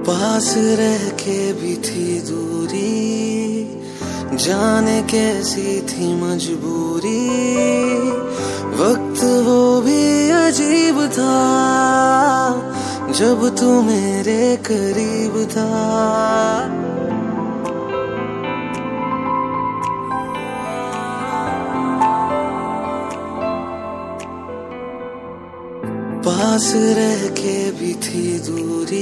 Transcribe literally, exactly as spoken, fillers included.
पास रह के भी थी दूरी, जाने कैसी थी मजबूरी। वक्त वो भी अजीब था जब तू मेरे करीब था। पास रह के भी थी दूरी,